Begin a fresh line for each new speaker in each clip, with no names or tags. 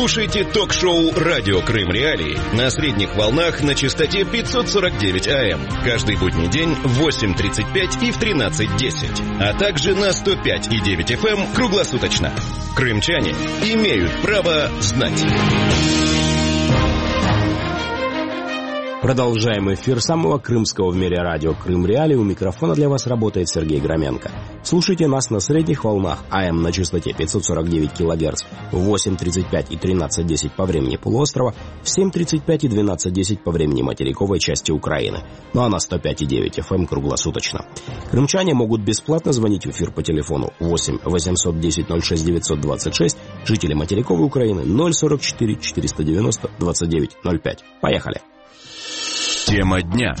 Слушайте ток-шоу «Радио Крым Реалии» на средних волнах на частоте 549 АМ. Каждый будний день в 8:35 и в 13:10. А также на 105,9 FM круглосуточно. Крымчане имеют право знать.
Продолжаем эфир самого крымского в мире радио «Крым Реалии». У микрофона для вас работает Сергей Громенко. Слушайте нас на средних волнах АМ на частоте 549 кГц в 8:35 и 13:10 по времени полуострова, в 7:35 и 12:10 по времени материковой части Украины. Ну а на 105,9 FM круглосуточно. Крымчане могут бесплатно звонить в эфир по телефону 8 810 06 926, жители материковой Украины 044 490 29 05. Поехали!
Тема дня.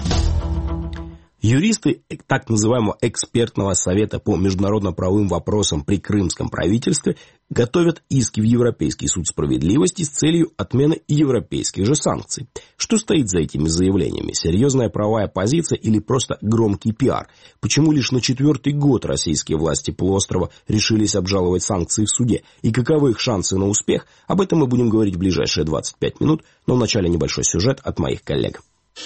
Юристы так называемого экспертного совета по международно-правовым вопросам при крымском правительстве готовят иски в Европейский суд справедливости с целью отмены европейских же санкций. Что стоит за этими заявлениями? Серьезная правовая позиция или просто громкий пиар? Почему лишь на 4-й год российские власти полуострова решились обжаловать санкции в суде? И каковы их шансы на успех? Об этом мы будем говорить в ближайшие 25 минут, но вначале небольшой сюжет от моих коллег.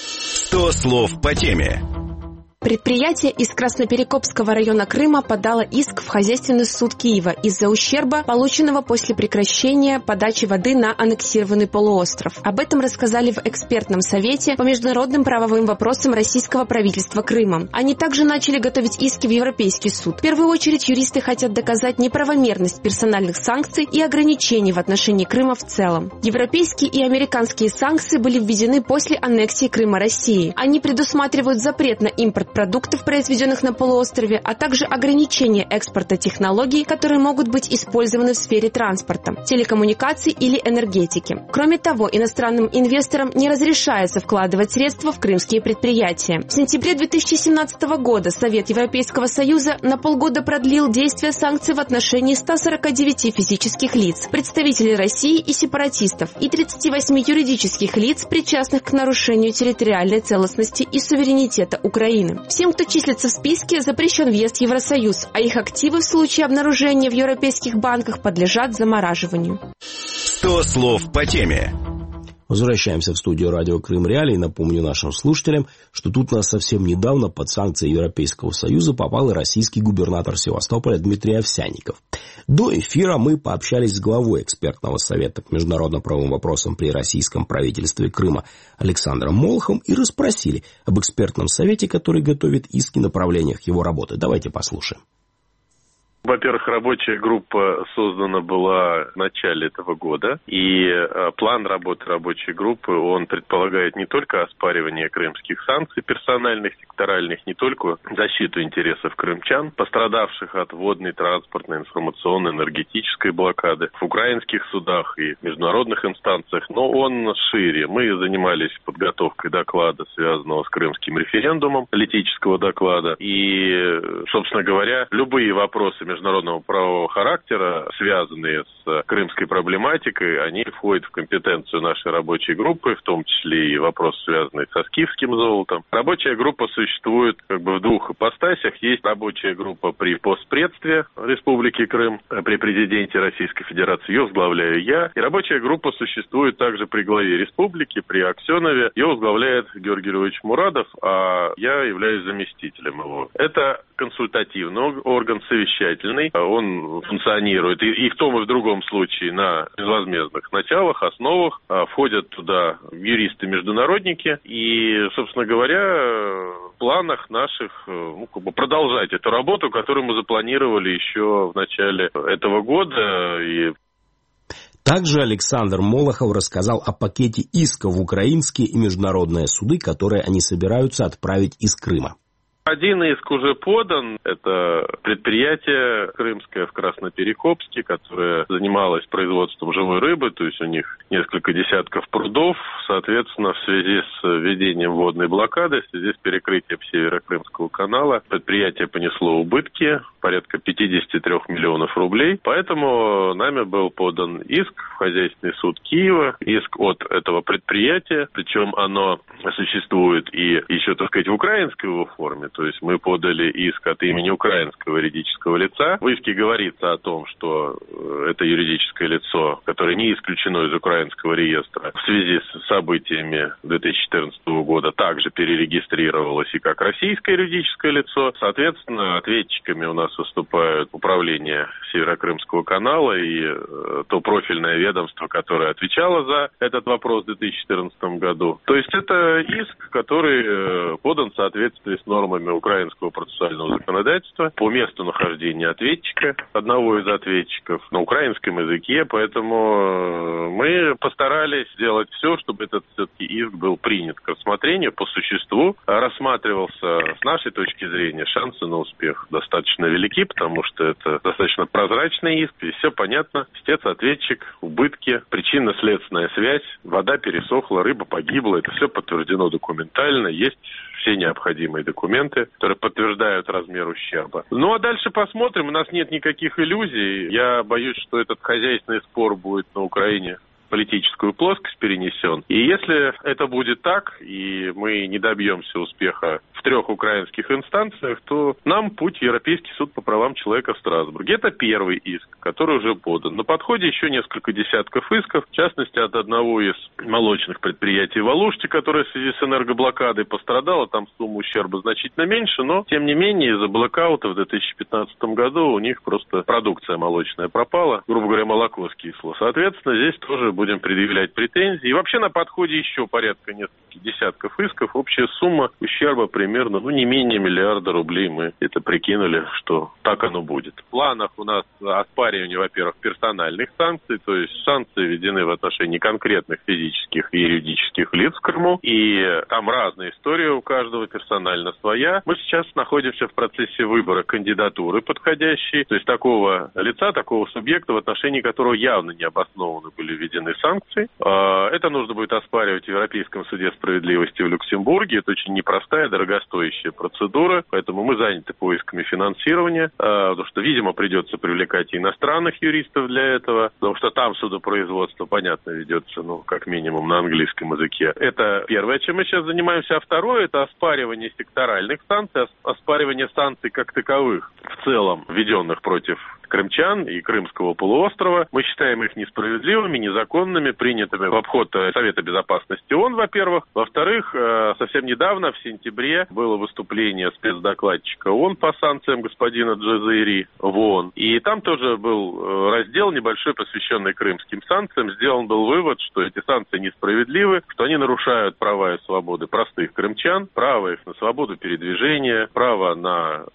100 слов по теме.
Предприятие из Красноперекопского района Крыма подало иск в Хозяйственный суд Киева из-за ущерба, полученного после прекращения подачи воды на аннексированный полуостров. Об этом рассказали в экспертном совете по международным правовым вопросам российского правительства Крыма. Они также начали готовить иски в Европейский суд. В первую очередь юристы хотят доказать неправомерность персональных санкций и ограничений в отношении Крыма в целом. Европейские и американские санкции были введены после аннексии Крыма России. Они предусматривают запрет на импорт продуктов, произведенных на полуострове, а также ограничение экспорта технологий, которые могут быть использованы в сфере транспорта, телекоммуникаций или энергетики. Кроме того, иностранным инвесторам не разрешается вкладывать средства в крымские предприятия. В сентябре 2017 года Совет Европейского Союза на полгода продлил действие санкций в отношении 149 физических лиц, представителей России и сепаратистов, и 38 юридических лиц, причастных к нарушению территориальной целостности и суверенитета Украины. Всем, кто числится в списке, запрещен въезд в Евросоюз, а их активы в случае обнаружения в европейских банках подлежат замораживанию.
100 слов по теме.
Возвращаемся в студию радио Крым Реалии. Напомню нашим слушателям, что тут нас совсем недавно под санкции Европейского Союза попал и российский губернатор Севастополя Дмитрий Овсянников. До эфира мы пообщались с главой экспертного совета по международно-правовым вопросам при российском правительстве Крыма Александром Молохом и расспросили об экспертном совете, который готовит иски на направлениях его работы. Давайте послушаем.
Во-первых, рабочая группа создана была в начале этого года, и план работы рабочей группы, он предполагает не только оспаривание крымских санкций персональных, секторальных, не только защиту интересов крымчан, пострадавших от водной, транспортной, информационной, энергетической блокады в украинских судах и международных инстанциях, но он шире. Мы занимались подготовкой доклада, связанного с крымским референдумом, политического доклада, и, собственно говоря, любые вопросы международного правового характера, связанные с крымской проблематикой, они входят в компетенцию нашей рабочей группы, в том числе и вопросы, связанные со скифским золотом. Рабочая группа существует в двух ипостасях. Есть рабочая группа при постпредстве Республики Крым, при президенте Российской Федерации, ее возглавляю я. И рабочая группа существует также при главе республики, при Аксенове. Ее возглавляет Георгий Георгиевич Мурадов, а я являюсь заместителем его. Это консультативный орган, совещательный. Он функционирует и в том, и в другом случае на безвозмездных началах, основах. Входят туда юристы-международники. И, собственно говоря, в планах наших продолжать эту работу, которую мы запланировали еще в начале этого года.
Также Александр Молохов рассказал о пакете исков в украинские и международные суды, которые они собираются отправить из Крыма.
Один иск уже подан. Это предприятие крымское в Красноперекопске, которое занималось производством живой рыбы, то есть у них несколько десятков прудов. Соответственно, в связи с введением водной блокады, в связи с перекрытием Северокрымского канала, предприятие понесло убытки порядка 53 миллионов рублей. Поэтому нами был подан иск в Хозяйственный суд Киева, иск от этого предприятия, причем оно существует и еще, так сказать, в украинской его форме. То есть мы подали иск от имени украинского юридического лица. В иске говорится о том, что это юридическое лицо, которое не исключено из украинского реестра, в связи с событиями 2014 года также перерегистрировалось и как российское юридическое лицо. Соответственно, ответчиками у нас выступают управление Северокрымского канала и то профильное ведомство, которое отвечало за этот вопрос в 2014 году. То есть это иск, который подан в соответствии с нормами украинского процессуального законодательства по месту нахождения ответчика, одного из ответчиков, на украинском языке. Поэтому мы постарались сделать все, чтобы этот все-таки иск был принят к рассмотрению по существу. Рассматривался, с нашей точки зрения, шансы на успех достаточно велики, потому что это достаточно прозрачный иск, и все понятно. Истец, ответчик, убытки, причинно-следственная связь, вода пересохла, рыба погибла. Это все подтверждено документально. Есть все необходимые документы, которые подтверждают размер ущерба. Ну, а дальше посмотрим. У нас нет никаких иллюзий. Я боюсь, что этот хозяйственный спор будет на Украине политическую плоскость перенесен. И если это будет так, и мы не добьемся успеха в 3 украинских инстанциях, то нам путь в Европейский суд по правам человека в Страсбурге. Это первый иск, который уже подан. На подходе еще несколько десятков исков, в частности, от одного из молочных предприятий в Алуште, которое в связи с энергоблокадой пострадало. Там сумма ущерба значительно меньше, но, тем не менее, из-за блэкаута в 2015 году у них просто продукция молочная пропала. Грубо говоря, молоко скисло. Соответственно, здесь тоже будем предъявлять претензии. И вообще на подходе еще порядка нескольких десятков исков. Общая сумма ущерба примерно, не менее миллиарда рублей. Мы это прикинули, что так оно будет. В планах у нас оспаривание, во-первых, персональных санкций, то есть санкции введены в отношении конкретных физических и юридических лиц в Крыму. И там разная история у каждого, персонально своя. Мы сейчас находимся в процессе выбора кандидатуры подходящей, то есть такого лица, такого субъекта, в отношении которого явно необоснованно были введены санкции. Это нужно будет оспаривать в Европейском суде справедливости в Люксембурге. Это очень непростая, дорогостоящая процедура, поэтому мы заняты поисками финансирования, потому что, видимо, придется привлекать и иностранных юристов для этого, потому что там судопроизводство, понятно, ведется, как минимум на английском языке. Это первое, чем мы сейчас занимаемся. А второе, это оспаривание секторальных санкций, оспаривание санкций как таковых в целом, введенных против крымчан и Крымского полуострова. Мы считаем их несправедливыми, незаконными, принятыми в обход Совета Безопасности ООН, во-первых. Во-вторых, совсем недавно, в сентябре, было выступление спецдокладчика ООН по санкциям господина Джазаири в ООН. И там тоже был раздел небольшой, посвященный крымским санкциям. Сделан был вывод, что эти санкции несправедливы, что они нарушают права и свободы простых крымчан, право их на свободу передвижения, право на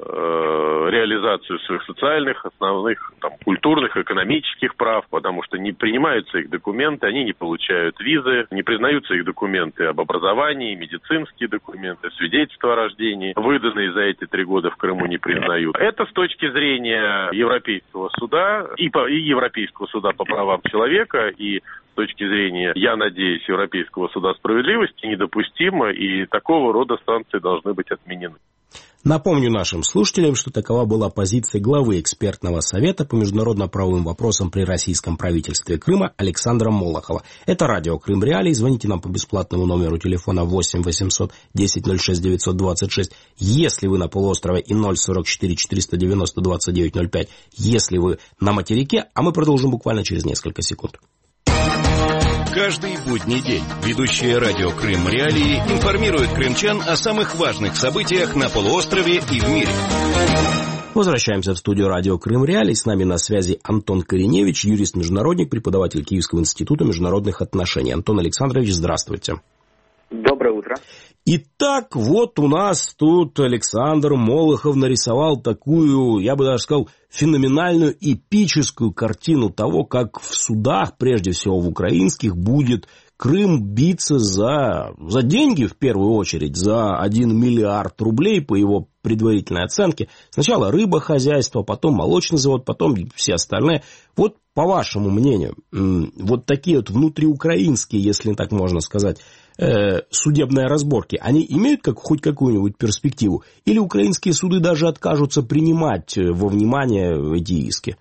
реализацию своих социальных основных культурных, экономических прав, потому что не принимаются их документы, они не получают визы, не признаются их документы об образовании, медицинские документы, свидетельства о рождении, выданные за эти 3 года в Крыму, не признают. Это с точки зрения Европейского суда и Европейского суда по правам человека, и с точки зрения, я надеюсь, Европейского суда справедливости недопустимо, и такого рода санкции должны быть отменены.
Напомню нашим слушателям, что такова была позиция главы экспертного совета по международно-правовым вопросам при российском правительстве Крыма Александра Молохова. Это радио Крым Реалии. Звоните нам по бесплатному номеру телефона 8 800 10 06 926. Если вы на полуострове, и 044 490 29 05. Если вы на материке, а мы продолжим буквально через несколько секунд.
Каждый будний день ведущая радио Крым Реалии информирует крымчан о самых важных событиях на полуострове и в мире.
Возвращаемся в студию радио Крым Реалии. С нами на связи Антон Кореневич, юрист-международник, преподаватель Киевского института международных отношений. Антон Александрович, здравствуйте.
Доброе утро.
Итак, вот у нас тут Александр Молохов нарисовал такую, я бы даже сказал, феноменальную, эпическую картину того, как в судах, прежде всего в украинских, будет Крым биться за деньги, в первую очередь, за 1 миллиард рублей, по его предварительной оценке. Сначала рыбохозяйство, потом молочный завод, потом все остальные. Вот по вашему мнению, вот такие вот внутриукраинские, если так можно сказать, судебные разборки, они имеют хоть какую-нибудь перспективу? Или украинские суды даже откажутся принимать во внимание эти иски?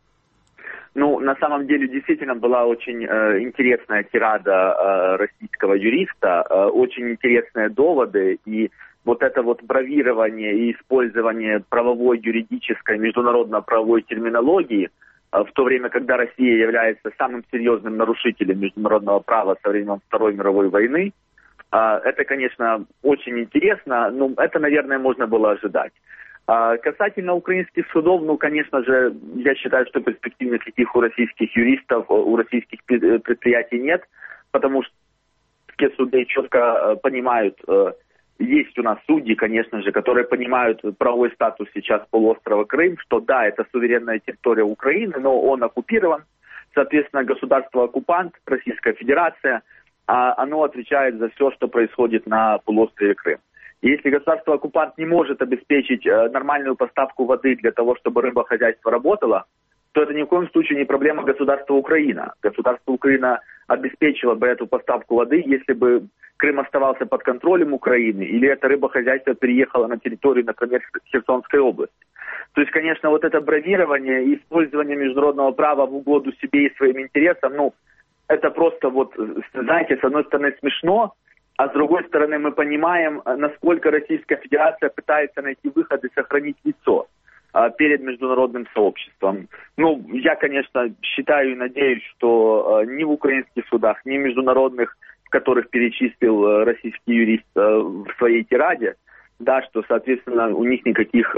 На самом деле, действительно была очень интересная тирада российского юриста, очень интересные доводы, и вот это вот бравирование и использование правовой, юридической, международно-правовой терминологии, в то время, когда Россия является самым серьезным нарушителем международного права со времен Второй мировой войны, это, конечно, очень интересно, но это, наверное, можно было ожидать. Касательно украинских судов, ну, конечно же, я считаю, что перспектив никаких у российских юристов, у российских предприятий нет, потому что все суды четко понимают, есть у нас судьи, конечно же, которые понимают правовой статус сейчас полуострова Крым, что да, это суверенная территория Украины, но он оккупирован, соответственно, государство-оккупант, Российская Федерация, оно отвечает за все, что происходит на полуострове Крым. Если государство-оккупант не может обеспечить нормальную поставку воды для того, чтобы рыбохозяйство работало, то это ни в коем случае не проблема государства Украина. Государство Украина обеспечило бы эту поставку воды, если бы Крым оставался под контролем Украины, или это рыбохозяйство переехало на территорию, например, Херсонской области. То есть, конечно, вот это бравирование и использование международного права в угоду себе и своим интересам, ну, это просто вот, знаете, с одной стороны смешно, а с другой стороны мы понимаем, насколько Российская Федерация пытается найти выход и сохранить лицо перед международным сообществом. Ну, я, конечно, считаю и надеюсь, что ни в украинских судах, ни в международных, в которых перечислил российский юрист в своей тираде, да, что, соответственно, у них никаких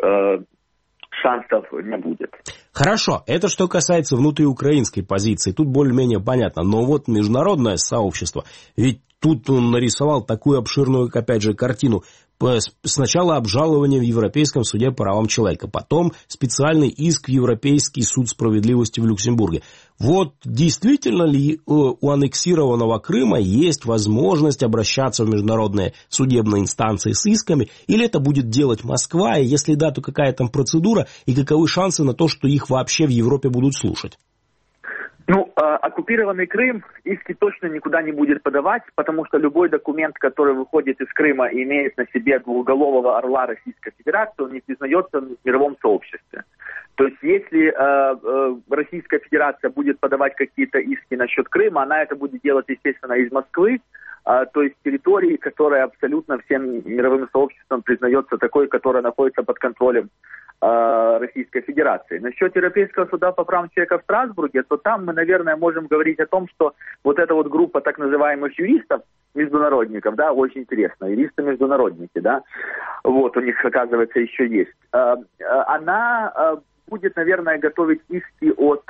шансов не будет.
Хорошо, это что касается внутриукраинской позиции, тут более-менее понятно, но вот международное сообщество, ведь тут он нарисовал такую обширную, опять же, картину. Сначала обжалование в Европейском суде по правам человека, потом специальный иск в Европейский суд справедливости в Люксембурге. Вот действительно ли у аннексированного Крыма есть возможность обращаться в международные судебные инстанции с исками, или это будет делать Москва, и если да, то какая там процедура, и каковы шансы на то, что их вообще в Европе будут слушать?
Ну, оккупированный Крым иски точно никуда не будет подавать, потому что любой документ, который выходит из Крыма и имеет на себе двуголового орла Российской Федерации, он не признается в мировом сообществе. То есть, если Российская Федерация будет подавать какие-то иски насчет Крыма, она это будет делать, естественно, из Москвы, то есть территории, которая абсолютно всем мировым сообществом признается такой, которая находится под контролем Российской Федерации. Насчет Европейского суда по правам человека в Страсбурге, то там мы, наверное, можем говорить о том, что вот эта вот группа так называемых юристов, международников, да, очень интересно, юристы-международники, да, вот у них, оказывается, еще есть. Она будет, наверное, готовить иски от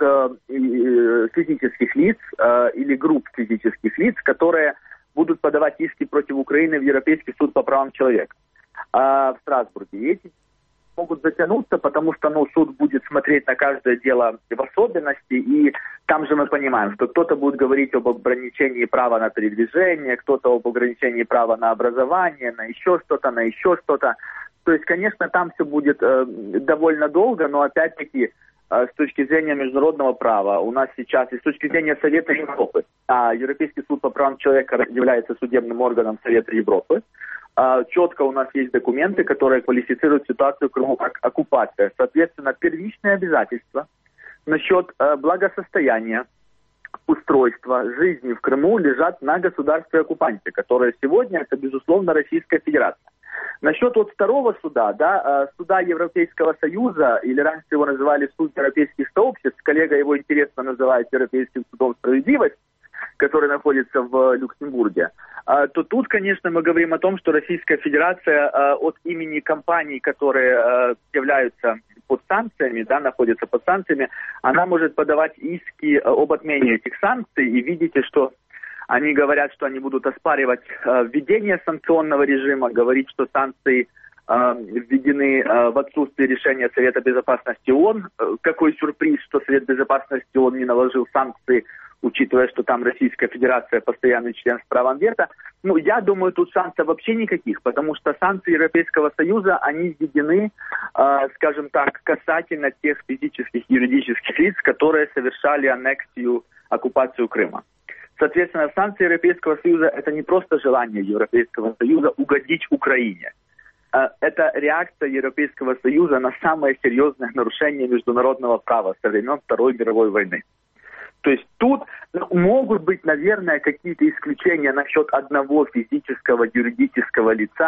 физических лиц или групп физических лиц, которые будут подавать иски против Украины в Европейский суд по правам человека в Страсбурге. И эти могут затянуться, потому что суд будет смотреть на каждое дело в особенности, и там же мы понимаем, что кто-то будет говорить об ограничении права на передвижение, кто-то об ограничении права на образование, на еще что-то. То есть, конечно, там все будет довольно долго, но опять-таки с точки зрения международного права у нас сейчас, и с точки зрения Совета Европы, а Европейский суд по правам человека является судебным органом Совета Европы, четко у нас есть документы, которые квалифицируют ситуацию в Крыму как оккупация. Соответственно, первичные обязательства насчет благосостояния, устройства, жизни в Крыму лежат на государстве-оккупанте, которое сегодня это, безусловно, Российская Федерация. Насчет вот второго суда, да, суда Европейского Союза, или раньше его называли суд европейских сообществ, коллега его интересно называет Европейским судом справедливости, который находится в Люксембурге, то тут, конечно, мы говорим о том, что Российская Федерация от имени компаний, которые являются под санкциями, да, находятся под санкциями, она может подавать иски об отмене этих санкций, и видите, что они говорят, что они будут оспаривать введение санкционного режима, говорить, что санкции введены в отсутствие решения Совета Безопасности ООН. Какой сюрприз, что Совет Безопасности ООН не наложил санкции, учитывая, что там Российская Федерация постоянный член с правом вето. Я думаю, тут шансов вообще никаких, потому что санкции Европейского Союза, они введены, скажем так, касательно тех физических и юридических лиц, которые совершали аннексию, оккупацию Крыма. Соответственно, санкции Европейского Союза – это не просто желание Европейского Союза угодить Украине. Это реакция Европейского Союза на самое серьезное нарушение международного права со времен Второй мировой войны. То есть тут могут быть, наверное, какие-то исключения насчет одного физического, юридического лица,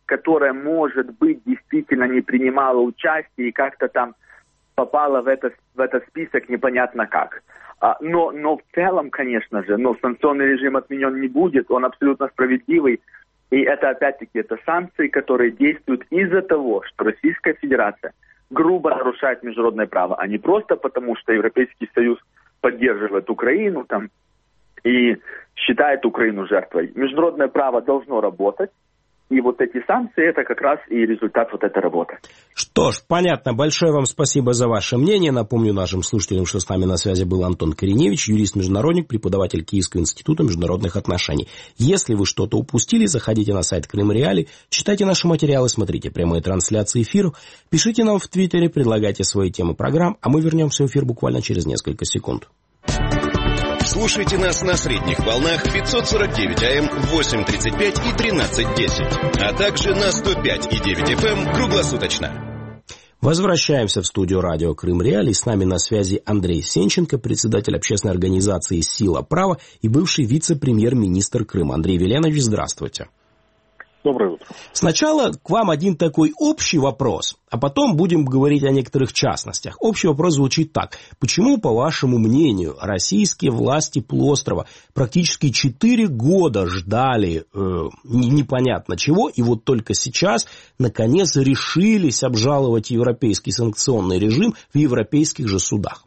которая, может быть, действительно не принимала участие и как-то там попала в этот список непонятно как. Но в целом, конечно же, санкционный режим отменен не будет, он абсолютно справедливый. И это, опять-таки, это санкции, которые действуют из-за того, что Российская Федерация грубо нарушает международное право, а не просто потому, что Европейский Союз поддерживает Украину там, и считает Украину жертвой. Международное право должно работать. И вот эти санкции, это как раз и результат вот этой работы.
Что ж, понятно. Большое вам спасибо за ваше мнение. Напомню нашим слушателям, что с нами на связи был Антон Кореневич, юрист-международник, преподаватель Киевского института международных отношений. Если вы что-то упустили, заходите на сайт Крым Реалии, читайте наши материалы, смотрите прямые трансляции эфиров, пишите нам в Твиттере, предлагайте свои темы программ, а мы вернемся в эфир буквально через несколько секунд.
Слушайте нас на средних волнах 549 АМ, 8:35 и 13:10, а также на 105,9 FM круглосуточно.
Возвращаемся в студию радио Крым Реалии. С нами на связи Андрей Сенченко, председатель общественной организации «Сила права» и бывший вице-премьер-министр Крыма. Андрей Веленович, здравствуйте.
Доброе утро.
Сначала к вам один такой общий вопрос, а потом будем говорить о некоторых частностях. Общий вопрос звучит так. Почему, по вашему мнению, российские власти полуострова практически 4 года ждали непонятно чего, и вот только сейчас, наконец, решились обжаловать европейский санкционный режим в европейских же судах?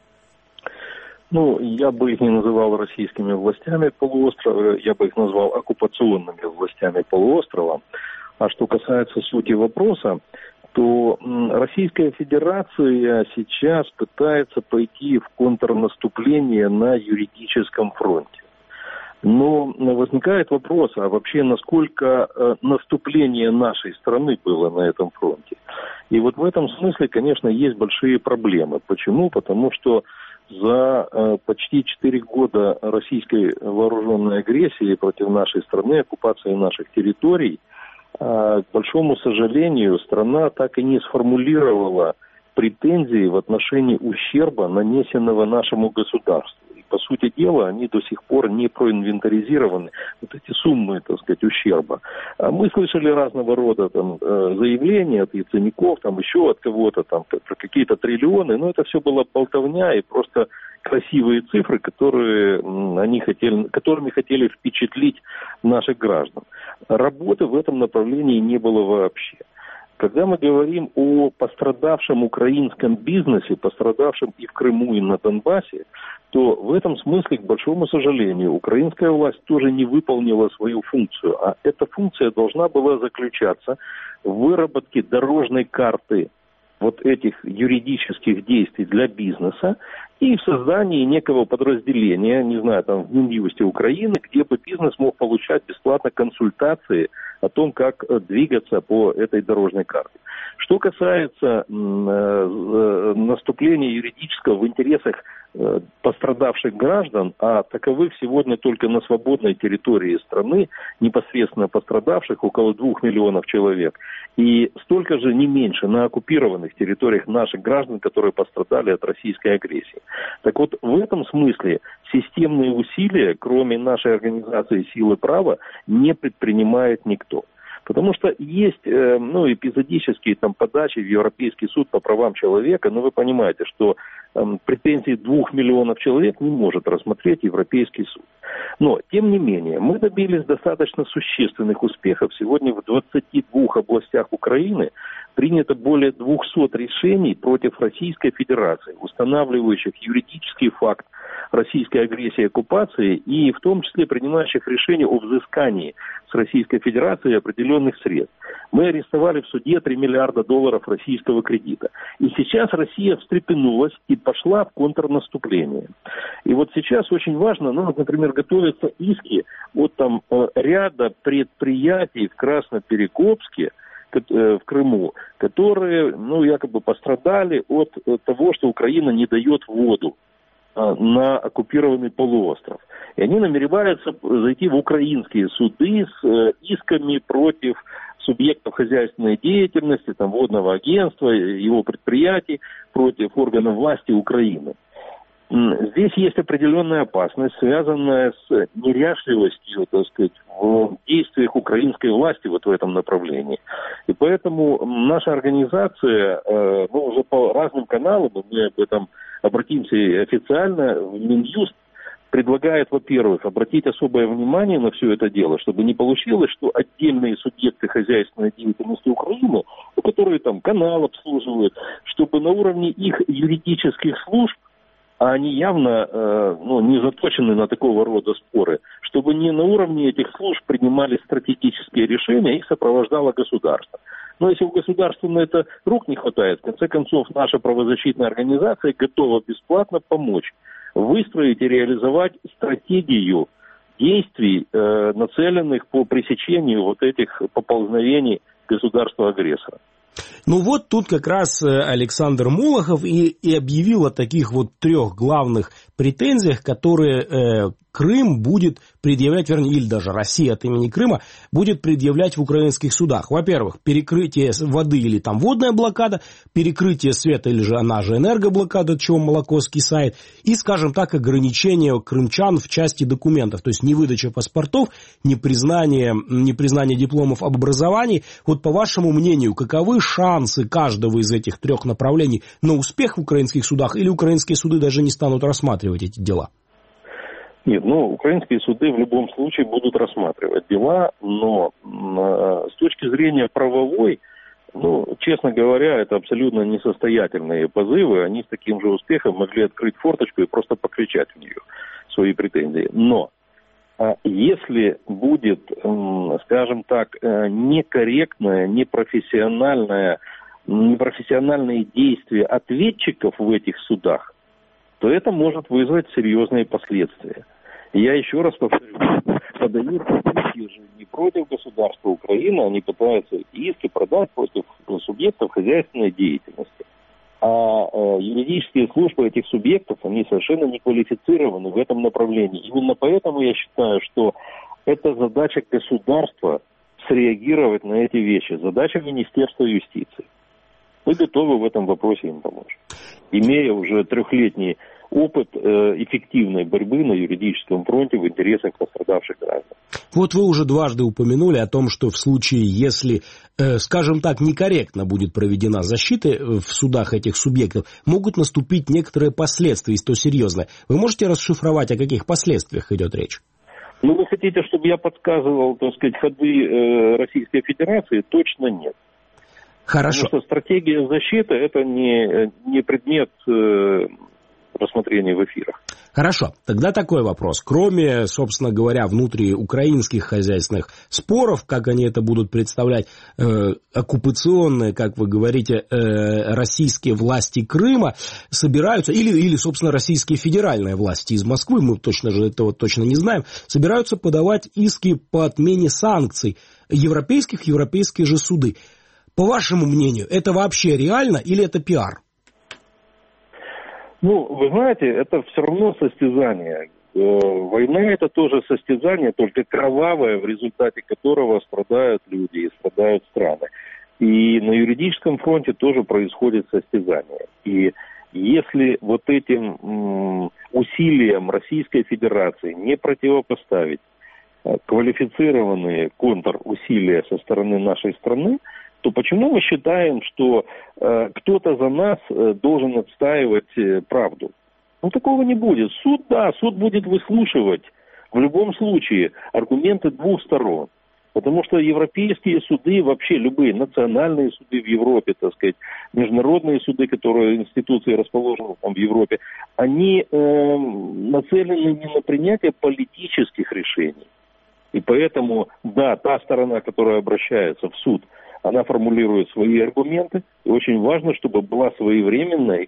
Я бы их не называл российскими властями полуострова, я бы их назвал оккупационными властями полуострова. А что касается сути вопроса, то Российская Федерация сейчас пытается пойти в контрнаступление на юридическом фронте. Но возникает вопрос, а вообще насколько наступление нашей страны было на этом фронте? И вот в этом смысле, конечно, есть большие проблемы. Почему? Потому что за почти 4 года российской вооруженной агрессии против нашей страны, оккупации наших территорий, к большому сожалению, страна так и не сформулировала претензии в отношении ущерба, нанесенного нашему государству. И, по сути дела, они до сих пор не проинвентаризированы, вот эти суммы, так сказать, ущерба. Мы слышали разного рода заявления от яценюков, еще от кого-то, про какие-то триллионы, но это все была болтовня и просто красивые цифры, которыми хотели впечатлить наших граждан. Работы в этом направлении не было вообще. Когда мы говорим о пострадавшем украинском бизнесе, пострадавшем и в Крыму, и на Донбассе, то в этом смысле, к большому сожалению, украинская власть тоже не выполнила свою функцию. А эта функция должна была заключаться в выработке дорожной карты вот этих юридических действий для бизнеса и в создании некого подразделения, в Минюсте Украины, где бы бизнес мог получать бесплатно консультации о том, как двигаться по этой дорожной карте. Что касается наступления юридического в интересах пострадавших граждан, а таковых сегодня только на свободной территории страны, непосредственно пострадавших около 2 миллионов человек, и столько же, не меньше, на оккупированных территориях наших граждан, которые пострадали от российской агрессии. Так вот, в этом смысле системные усилия, кроме нашей организации «Силы права», не предпринимает никто. Потому что есть эпизодические подачи в Европейский суд по правам человека, но вы понимаете, что претензии 2 миллионов человек не может рассмотреть Европейский суд. Но, тем не менее, мы добились достаточно существенных успехов. Сегодня в 22 областях Украины принято более 200 решений против Российской Федерации, устанавливающих юридический факт российской агрессии и оккупации, и в том числе принимающих решение о взыскании с Российской Федерации определенных средств. Мы арестовали в суде $3 миллиарда российского кредита. И сейчас Россия встрепенулась и пошла в контрнаступление. И вот сейчас очень важно, например, готовятся иски от ряда предприятий в Красноперекопске, в Крыму, которые, якобы пострадали от того, что Украина не дает воду на оккупированный полуостров. И они намереваются зайти в украинские суды с исками против субъектов хозяйственной деятельности, водного агентства, его предприятий, против органов власти Украины. здесь есть определенная опасность, связанная с неряшливостью, так сказать, в действиях украинской власти вот в этом направлении. И поэтому наша организация, уже по разным каналам, мы об этом обратимся официально, в Минюст предлагает, во-первых, обратить особое внимание на все это дело, чтобы не получилось, что отдельные субъекты хозяйственной деятельности Украины, которые там канал обслуживают, чтобы на уровне их юридических служб, а они явно не заточены на такого рода споры, чтобы не на уровне этих служб принимали стратегические решения, их сопровождало государство. Но если у государства на это рук не хватает, в конце концов, наша правозащитная организация готова бесплатно помочь выстроить и реализовать стратегию действий, нацеленных по пресечению вот этих поползновений государства-агрессора.
Ну вот тут как раз Александр Молохов и объявил о таких вот 3 главных претензиях, которые Крым будет предъявлять, вернее, или даже Россия от имени Крыма будет предъявлять в украинских судах. Во-первых, перекрытие воды или там водная блокада, перекрытие света или же она же энергоблокада, от чего молоко скисает, и, скажем так, ограничение крымчан в части документов, то есть не выдача паспортов, не признание дипломов об образовании. Вот по вашему мнению, каковы шансы каждого из этих 3 направлений на успех в украинских судах, или украинские суды даже не станут рассматривать эти дела?
Нет, украинские суды в любом случае будут рассматривать дела, но с точки зрения правовой, честно говоря, это абсолютно несостоятельные позывы, они с таким же успехом могли открыть форточку и просто покричать в нее свои претензии. Но если будет, скажем так, некорректное, непрофессиональные действия ответчиков в этих судах, то это может вызвать серьезные последствия. Я еще раз повторю, подают иски же не против государства Украины, они пытаются иски продать против субъектов хозяйственной деятельности. А юридические службы этих субъектов, они совершенно не квалифицированы в этом направлении. Именно поэтому я считаю, что это задача государства среагировать на эти вещи, задача Министерства юстиции. Мы готовы в этом вопросе им помочь, имея уже 3-летний опыт эффективной борьбы на юридическом фронте в интересах пострадавших граждан.
Вот вы уже дважды упомянули о том, что в случае, если, скажем так, некорректно будет проведена защита в судах этих субъектов, могут наступить некоторые последствия, и то серьезно. Вы можете расшифровать, о каких последствиях идет речь?
Вы хотите, чтобы я подсказывал, так сказать, ходы Российской Федерации? Точно нет.
Хорошо.
Потому что стратегия защиты – это не предмет рассмотрения в эфирах.
Хорошо, тогда такой вопрос. Кроме, собственно говоря, внутриукраинских хозяйственных споров, как они это будут представлять, оккупационные, как вы говорите, российские власти Крыма собираются, или, собственно, российские федеральные власти из Москвы, мы точно не знаем, собираются подавать иски по отмене санкций европейские же суды. По вашему мнению, это вообще реально или это пиар?
Вы знаете, это все равно состязание. Война – это тоже состязание, только кровавое, в результате которого страдают люди и страдают страны. И на юридическом фронте тоже происходит состязание. И если вот этим усилиям Российской Федерации не противопоставить квалифицированные контрусилия со стороны нашей страны, то почему мы считаем, что кто-то за нас должен отстаивать правду? Такого не будет. Суд будет выслушивать в любом случае аргументы 2 сторон. Потому что европейские суды, вообще любые национальные суды в Европе, так сказать, международные суды, институции расположены там в Европе, они нацелены не на принятие политических решений. И поэтому, та сторона, которая обращается в суд, она формулирует свои аргументы, и очень важно, чтобы была своевременная и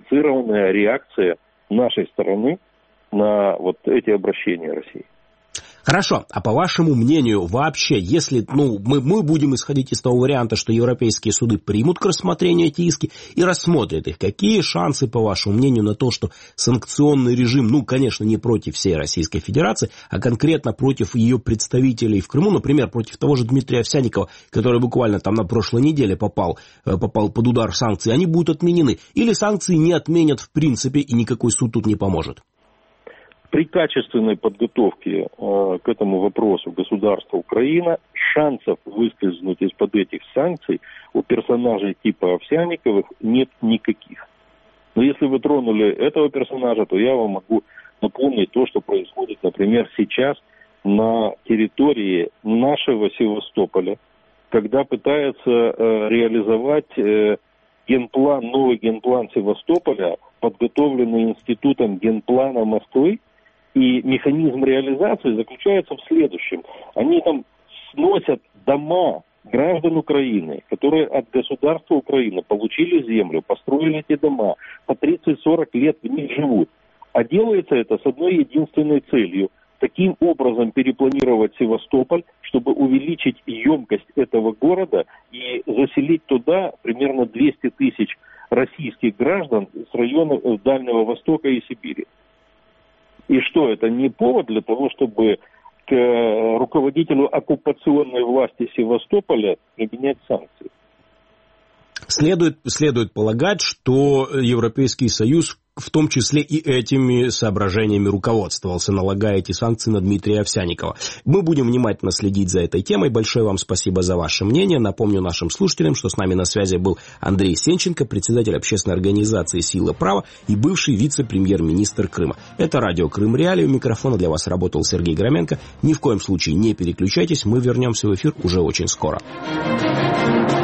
квалифицированная реакция нашей стороны на вот эти обращения России.
Хорошо, а по вашему мнению, вообще, если мы будем исходить из того варианта, что европейские суды примут к рассмотрению эти иски и рассмотрят их, какие шансы, по вашему мнению, на то, что санкционный режим, конечно, не против всей Российской Федерации, а конкретно против ее представителей в Крыму, например, против того же Дмитрия Овсянникова, который буквально там на прошлой неделе попал под удар санкций, они будут отменены? Или санкции не отменят в принципе и никакой суд тут не поможет?
При качественной подготовке к этому вопросу государства Украина шансов выскользнуть из-под этих санкций у персонажей типа Овсянниковых нет никаких. Но если вы тронули этого персонажа, то я вам могу напомнить то, что происходит, например, сейчас на территории нашего Севастополя, когда пытаются реализовать новый генплан Севастополя, подготовленный Институтом генплана Москвы. И механизм реализации заключается в следующем. Они там сносят дома граждан Украины, которые от государства Украины получили землю, построили эти дома, по 30-40 лет в них живут. А делается это с одной единственной целью. Таким образом перепланировать Севастополь, чтобы увеличить емкость этого города и заселить туда примерно 200 тысяч российских граждан с районов Дальнего Востока и Сибири. И что, это не повод для того, чтобы к руководителю оккупационной власти Севастополя применять санкции?
Следует полагать, что Европейский Союз в том числе и этими соображениями руководствовался, налагая эти санкции на Дмитрия Овсянникова. Мы будем внимательно следить за этой темой. Большое вам спасибо за ваше мнение. Напомню нашим слушателям, что с нами на связи был Андрей Сенченко, председатель общественной организации «Сила права» и бывший вице-премьер-министр Крыма. Это радио Крым Реалии. У микрофона для вас работал Сергей Громенко. Ни в коем случае не переключайтесь. Мы вернемся в эфир уже очень скоро.